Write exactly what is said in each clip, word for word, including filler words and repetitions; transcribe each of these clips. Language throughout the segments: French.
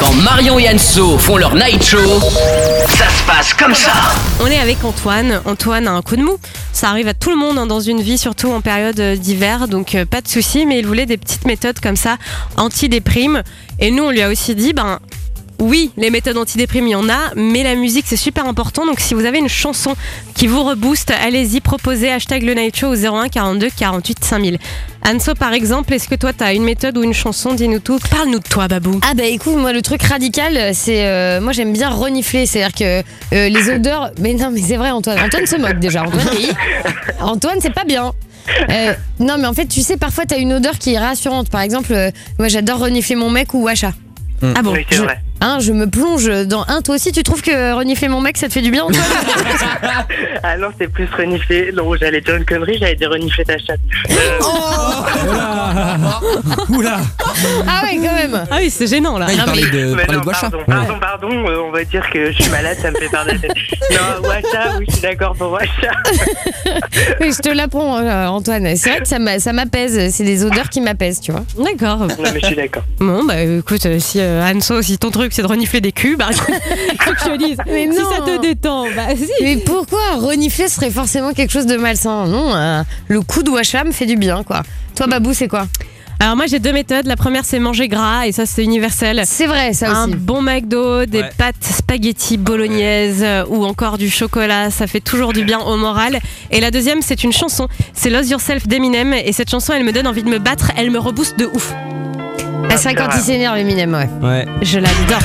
Quand Marion et Anso font leur night show, ça se passe comme ça. On est avec Antoine. Antoine a un coup de mou. Ça arrive à tout le monde hein, dans une vie, surtout en période d'hiver, donc euh, pas de souci. Mais il voulait des petites méthodes comme ça, anti-déprime. Et nous, on lui a aussi dit, ben oui, les méthodes anti-déprime, il y en a, mais la musique, c'est super important. Donc si vous avez une chanson qui vous rebooste, allez-y, proposez hashtag le night show au zéro un quarante-deux quarante-huit cinq mille. Anso, par exemple, est-ce que toi, t'as une méthode ou une chanson? Dis-nous tout. Parle-nous de toi, Babou. Ah bah écoute, moi le truc radical, c'est euh, moi j'aime bien renifler, c'est-à-dire que euh, les odeurs. Mais non, mais c'est vrai, Antoine. Antoine se moque déjà. Antoine, oui. Antoine, c'est pas bien. Euh, non, mais en fait, tu sais, parfois t'as une odeur qui est rassurante. Par exemple, euh, moi j'adore renifler mon mec ou Wacha. Mmh. Ah bon, oui, c'est je, vrai. Hein, je me plonge dans un. Toi aussi, tu trouves que renifler mon mec, ça te fait du bien, Antoine? Ah non, c'est plus renifler. Non, j'allais dire une connerie, j'allais dire renifler ta chatte. Euh... Oh Oula. Ah ouais, quand même. Ah oui, c'est gênant là. Ah, il Non, parlait mais- de, Mais parlait non, de Wacha. pardon, pardon, pardon, euh, on va dire que je suis malade, ça me fait perdre la tête. Non, Wacha, oui, je suis d'accord pour Wacha. Oui, je te l'apprends, euh, Antoine. C'est vrai que ça m'a- ça m'apaise. C'est des odeurs qui m'apaisent, tu vois. D'accord. Non, mais je suis d'accord. Bon, bah écoute, euh, si euh, Anso, si ton truc c'est de renifler des culs, bah faut que je te dise. Mais si non. ça te détend, bah si. Mais pourquoi renifler serait forcément quelque chose de malsain? Non, euh, le coup de Wacha me fait du bien, quoi. Toi, Babou, c'est quoi? Alors moi j'ai deux méthodes. La première c'est manger gras et ça c'est universel. C'est vrai, ça Un aussi. bon McDo, des Ouais. pâtes spaghetti bolognaise euh, ou encore du chocolat, ça fait toujours du bien au moral. Et la deuxième c'est une chanson, c'est Lose Yourself d'Eminem et cette chanson elle me donne envie de me battre, elle me rebooste de ouf. À cinq quand il s'énerve, Eminem, ouais. Ouais. Je l'adore.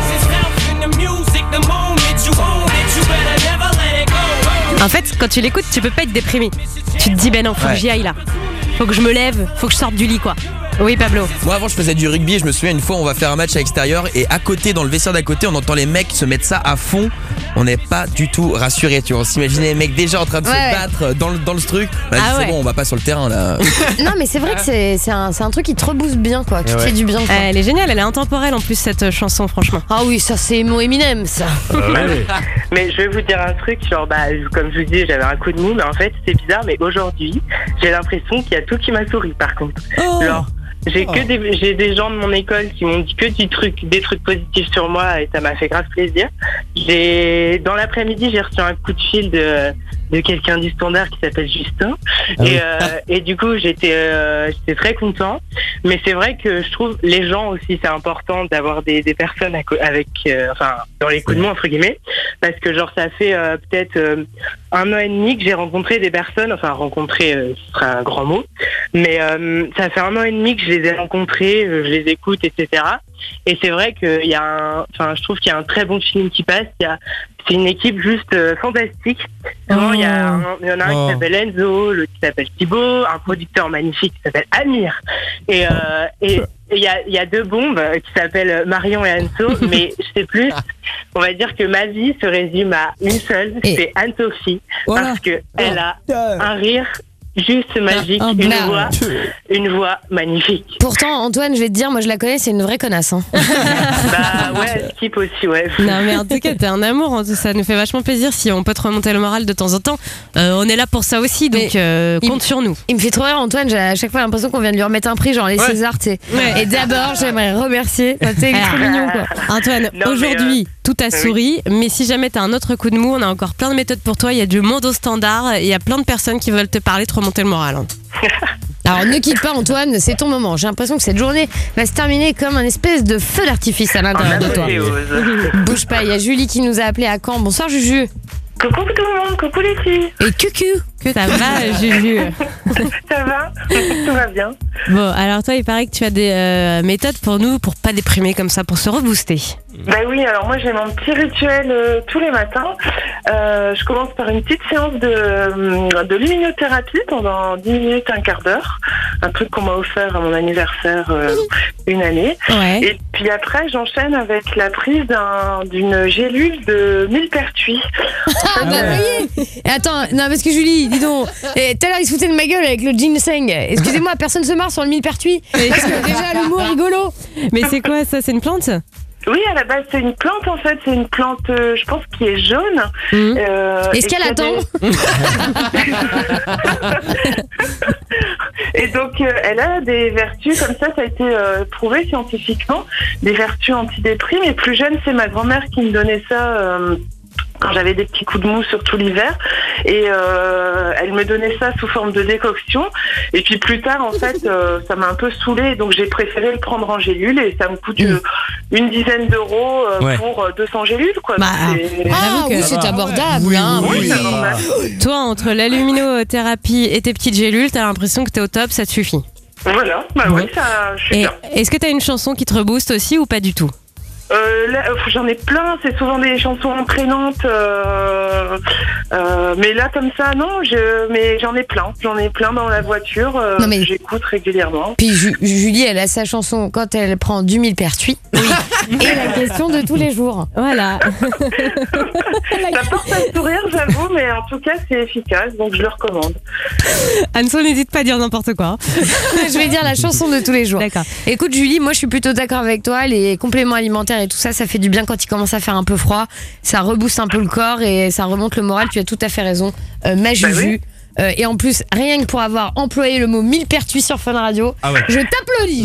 En fait, quand tu l'écoutes, tu peux pas être déprimé. Tu te dis, ben non, faut Ouais. que j'y aille là. Faut que je me lève, faut que je sorte du lit, quoi. Oui, Pablo. Moi avant je faisais du rugby, je me souviens une fois on va faire un match à l'extérieur et à côté dans le vestiaire d'à côté on entend les mecs se mettre ça à fond. On n'est pas du tout rassurés, tu vois. On s'imaginait les mecs déjà en train de Ouais, se ouais. battre dans le, dans le truc. On a dit, Ah c'est ouais. bon, on va pas sur le terrain là. Non, mais c'est vrai que c'est c'est un, c'est un truc qui te rebooste bien, quoi. Qui Et te ouais. fait du bien, quoi. Elle est géniale, elle est intemporelle en plus cette chanson, franchement. Ah oui, ça, c'est mon Eminem, ça. Mais je vais vous dire un truc, genre, bah, comme je vous dis, j'avais un coup de mou, mais en fait, c'est bizarre, mais aujourd'hui, j'ai l'impression qu'il y a tout qui m'a souri, par contre. Oh. Genre, j'ai que des, j'ai des gens de mon école qui m'ont dit que du truc, des trucs positifs sur moi et ça m'a fait grave plaisir. J'ai, dans l'après-midi, j'ai reçu un coup de fil de, de quelqu'un du standard qui s'appelle Justin. Ah et, oui. euh, et du coup, j'étais, euh, j'étais très content. Mais c'est vrai que je trouve les gens aussi, c'est important d'avoir des, des personnes à co- avec, euh, enfin, dans les coups de mou, entre guillemets. Parce que genre, ça fait euh, peut-être euh, un an et demi que j'ai rencontré des personnes, enfin, rencontré, euh, ce serait un grand mot. Mais euh, ça fait un an et demi que je les ai rencontrés, euh, je les écoute, et cetera. Et c'est vrai qu'il y a un, enfin, je trouve qu'il y a un très bon film qui passe. Il y a, c'est une équipe juste euh, fantastique. Vraiment, il y a, un- il y en a un Oh. qui s'appelle Enzo, l'autre qui s'appelle Thibaut, un producteur magnifique qui s'appelle Amir. Et euh, et et il y a, il y a deux bombes euh, qui s'appellent Marion et Anso, mais je sais plus. On va dire que ma vie se résume à une seule, Et- c'est Anne-Sophie, Voilà. parce que elle a un rire juste magique, un une blâme. voix, une voix magnifique. Pourtant, Antoine, je vais te dire, moi je la connais, c'est une vraie connasse. Hein. Bah ouais, skip aussi, ouais. Non mais en tout cas t'es un amour, hein, ça nous fait vachement plaisir si on peut te remonter le moral de temps en temps. Euh, on est là pour ça aussi, donc euh, il- compte sur nous. Il me fait trop rire, Antoine. J'ai à chaque fois l'impression qu'on vient de lui remettre un prix, genre les Ouais. Césars, tu sais. Ouais. Et d'abord, j'aimerais remercier. Enfin, tu sais, il est trop mignon, quoi. Antoine, Non, mais, aujourd'hui tout a souri, mais si jamais t'as un autre coup de mou, on a encore plein de méthodes pour toi, il y a du monde au standard, il y a plein de personnes qui veulent te parler, te remonter le moral. hein. Alors ne quitte pas, Antoine, c'est ton moment. J'ai l'impression que cette journée va se terminer comme un espèce de feu d'artifice à En l'intérieur de toi. apothéose. Bouge pas, il y a Julie qui nous a appelé à Caen. Bonsoir Juju. Coucou tout le monde, coucou les filles. Et Cucu. Ça va, Juju? Ça va? Tout va bien. Bon, alors toi, il paraît que tu as des euh, méthodes pour nous, pour pas déprimer comme ça, pour se rebooster. Bah oui, alors moi j'ai mon petit rituel euh, tous les matins. Euh, je commence par une petite séance de, euh, de luminothérapie pendant dix minutes, un quart d'heure. Un truc qu'on m'a offert à mon anniversaire euh, une année. Ouais. Et puis après, j'enchaîne avec la prise d'un- d'une gélule de millepertuis. Ah bah voyez. Et attends, non parce que Julie, dis donc, et tout à l'heure il se foutait de ma gueule avec le ginseng. Excusez-moi, personne se marre sur le millepertuis. Parce que déjà l'humour rigolo. Mais c'est quoi ça? C'est une plante? Oui, à la base, c'est une plante, en fait. C'est une plante, euh, je pense, qui est jaune. Mmh. Euh, Est-ce et qu'elle qui a attend des- Et donc, euh, elle a des vertus, comme ça, ça a été euh, prouvé scientifiquement, des vertus antidéprime. Et plus jeune, c'est ma grand-mère qui me donnait ça... Euh, quand j'avais des petits coups de mou surtout l'hiver, et euh, elle me donnait ça sous forme de décoction, et puis plus tard en fait euh, ça m'a un peu saoulée, donc j'ai préféré le prendre en gélule, et ça me coûte euh, une dizaine d'euros euh, Ouais. pour euh, deux cents gélules quoi. Bah, C'est- Ah J'avoue que- oui, c'est abordable. hein, oui, oui. c'est normal. Toi, entre l'aluminothérapie et tes petites gélules, t'as l'impression que t'es au top, ça te suffit. Voilà, bah oui, ça, je suis Et bien. est-ce que t'as une chanson qui te rebooste aussi ou pas du tout? Euh, là, euh, j'en ai plein, c'est souvent des chansons entraînantes, euh, euh, mais là comme ça, non, je, mais j'en ai plein, j'en ai plein dans la voiture, euh, Non, mais- que j'écoute régulièrement. Puis Ju- Julie, elle a sa chanson quand elle prend du millepertuis. Oui. Et la question de tous les jours. Voilà. Ça porte un sourire, j'avoue, mais en tout cas, c'est efficace, donc je le recommande. Anso, n'hésite pas à dire n'importe quoi. Je vais dire la chanson de tous les jours. D'accord. Écoute Julie, moi je suis plutôt d'accord avec toi, les compléments alimentaires et tout ça, ça fait du bien quand il commence à faire un peu froid, ça rebooste un peu le corps et ça remonte le moral, tu as tout à fait raison. Euh, ma Juju. Bah oui. Euh, et en plus, rien que pour avoir employé le mot millepertuis sur Fun Radio, Ah ouais. je t'applaudis.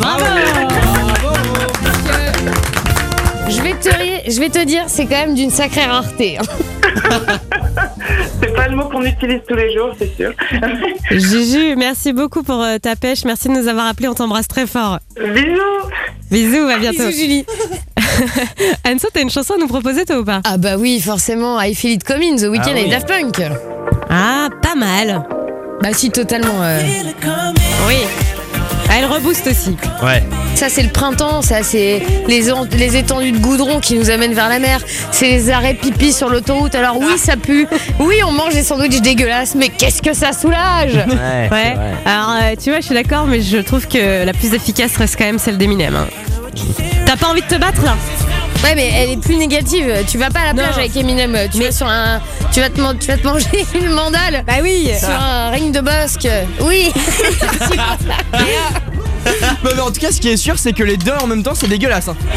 Je vais te rire- je vais te dire, c'est quand même d'une sacrée rareté. C'est pas le mot qu'on utilise tous les jours, c'est sûr. Juju, merci beaucoup pour euh, ta pêche. Merci de nous avoir appelés. On t'embrasse très fort. Bisous. Bisous, à bientôt. Bisous Julie. Anso, t'as une chanson à nous proposer, toi ou pas? Ah bah oui, forcément, I Feel It Coming, The Weeknd Ah oui. et Daft Punk. Ah, pas mal. Bah si, totalement. euh. Oui. Ah, elle rebooste aussi. Ouais. Ça c'est le printemps, ça c'est les, en- les étendues de goudron qui nous amènent vers la mer, c'est les arrêts pipi sur l'autoroute. Alors oui, ça pue, oui, on mange des sandwichs dégueulasses, mais qu'est-ce que ça soulage. Ouais. Ouais. Alors, euh, tu vois, je suis d'accord, mais je trouve que la plus efficace reste quand même celle d'Eminem. hein. T'as pas envie de te battre là? Ouais, mais elle est plus négative. Tu vas pas à la plage Non. avec Eminem, tu vas sur un, tu vas te, man- tu vas te manger une mandale. Bah oui. Sur un ring de bosque. Oui. Non, mais en tout cas, ce qui est sûr, c'est que les deux en même temps, c'est dégueulasse. hein.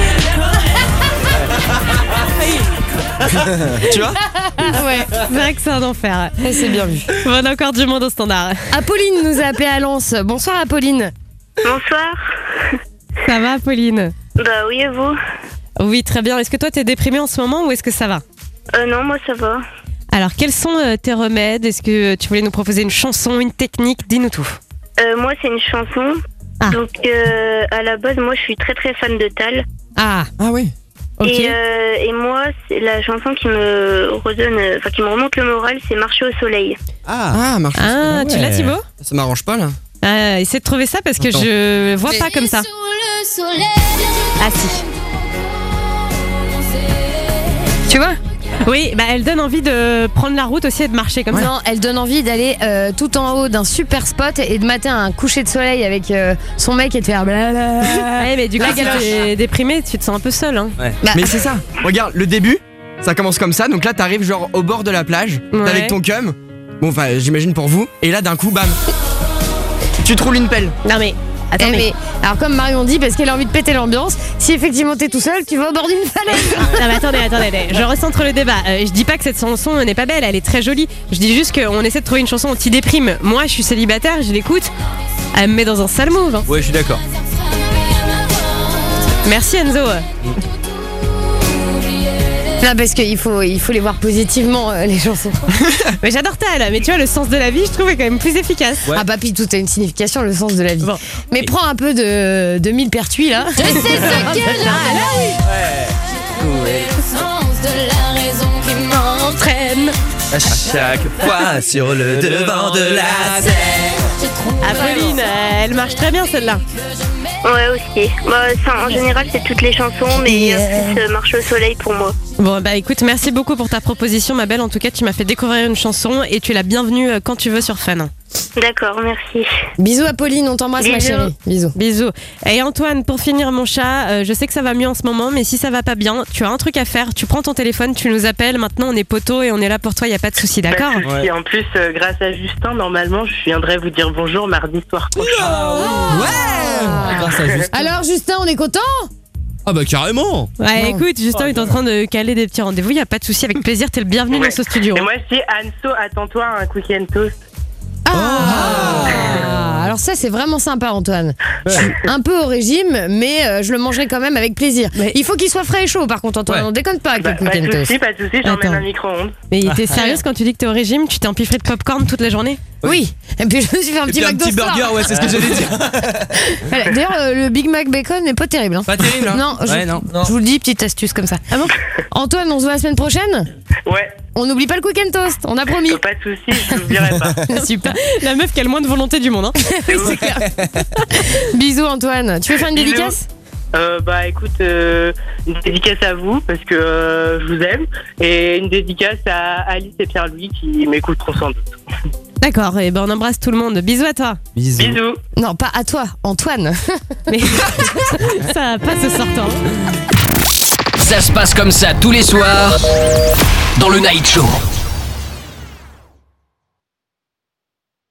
Tu vois? Ouais. C'est vrai que c'est un enfer. C'est bien vu. On a encore du monde au standard. Apolline nous a appelé à Lens. Bonsoir Apolline. Bonsoir. Ça va, Pauline? Bah oui, et vous? Oui, très bien. Est-ce que toi, t'es déprimée en ce moment ou est-ce que ça va? Euh, non, moi ça va. Alors, quels sont euh, tes remèdes? Est-ce que tu voulais nous proposer une chanson, une technique? Dis-nous tout. Euh, moi, c'est une chanson. Ah. Donc, euh, à la base, moi, je suis très très fan de Tal. Ah, Ah oui. ok. Et, euh, et moi, c'est la chanson qui me redonne, euh, enfin qui me remonte le moral, c'est Marcher au soleil. Ah, ah marche. Ah, tu l'as, Thibaut? Ça m'arrange pas là. Ah, essaie de trouver ça parce que Attends. je vois pas comme ça. Ah si. Tu vois? Oui, bah elle donne envie de prendre la route aussi et de marcher comme ça. Non, elle donne envie d'aller euh, tout en haut d'un super spot et de mater un coucher de soleil avec euh, son mec et de faire blabla. Ouais, mais du coup, La si galoche. t'es déprimé, tu te sens un peu seul. Hein. Ouais. Bah, Mais c'est ça. Regarde, le début, ça commence comme ça. Donc là, t'arrives genre au bord de la plage, t'es Ouais. avec ton cum. Bon, enfin, j'imagine pour vous. Et là, d'un coup, bam. Tu te roules une pelle. Non mais, eh, attends, mais... mais, alors comme Marion dit, parce qu'elle a envie de péter l'ambiance, si effectivement t'es tout seul, tu vas au bord d'une falaise. Non mais attendez, attendez, attendez. Je recentre le débat. Euh, je dis pas que cette chanson n'est pas belle, elle est très jolie. Je dis juste qu'on essaie de trouver une chanson anti-déprime. Moi, je suis célibataire, je l'écoute. Elle me met dans un sale move. hein. Ouais, je suis d'accord. Merci Enzo. Non, parce qu'il faut, il faut les voir positivement, euh, les chansons. Mais j'adore Tal, mais tu vois, le sens de la vie, je trouve est quand même plus efficace. Ouais. Ah bah puis tout a une signification, le sens de la vie. Bon. Mais prends un peu de, de millepertuis là. Je sais ce que Entraîne. À chaque fois sur le devant de la scène. Ah, Pauline, euh, elle marche très bien celle-là. Ouais, aussi. Bah, ça, en général, c'est toutes les chansons, mais euh, plus euh, Marcher au soleil pour moi. Bon, bah écoute, merci beaucoup pour ta proposition, ma belle. En tout cas, tu m'as fait découvrir une chanson et tu es la bienvenue euh, quand tu veux sur Fun. D'accord, merci. Bisous à Pauline, on t'embrasse ma Bisous. chérie. Bisous. Bisous. Et Antoine, pour finir, mon chat, euh, je sais que ça va mieux en ce moment, mais si ça va pas bien, tu as un truc à faire. Tu prends ton téléphone, tu nous appelles. Maintenant, on est poteau et on est là pour toi, il y a pas de souci, d'accord? Pas de souci. En plus, euh, grâce à Justin, normalement, je viendrai vous dire bonjour mardi soir prochain. Ouais. Grâce à juste. Alors Justin, on est content? Ah bah carrément. Ouais, Non. écoute, Justin est en train de caler des petits rendez-vous. Y a pas de souci, avec plaisir. T'es le bienvenu Ouais. dans ce studio. Et moi, je dis, Anso, attends-toi à un cookie and toast. Ah, alors ça c'est vraiment sympa Antoine. Je suis un peu au régime, mais euh, je le mangerai quand même avec plaisir. Mais- Il faut qu'il soit frais et chaud par contre Antoine, Ouais. on déconne pas avec Bah, le pas cookie and de toast. soucis, pas de soucis, j'emmène Attends. un micro-ondes. Mais t'es sérieuse quand tu dis que t'es au régime? Tu t'es empiffré de popcorn toute la journée? Oui, et puis je me suis fait un Et petit puis un McDo petit ce soir. burger, ouais, c'est ce que j'allais dire. Voilà, d'ailleurs euh, le Big Mac bacon n'est pas terrible. Hein. Pas terrible, hein. Non, je, Ouais, non. je vous le dis, petite astuce comme ça. Ah bon Antoine, on se voit la semaine prochaine. Ouais, On n'oublie pas le cookie and toast, on a promis. pas de soucis, je n'oublierai pas. Super. La meuf qui a le moins de volonté du monde, hein. Oui, c'est clair. Bisous Antoine. Tu veux faire une Bisous. dédicace? Euh, bah écoute, euh, une dédicace à vous parce que euh, je vous aime et une dédicace à Alice et Pierre-Louis qui m'écouteront sans doute. D'accord, et ben on embrasse tout le monde. Bisous à toi. Bisous. Bisous. Non, pas à toi, Antoine. Mais ça passe ce sortant. Ça se passe comme ça tous les soirs dans le Night Show.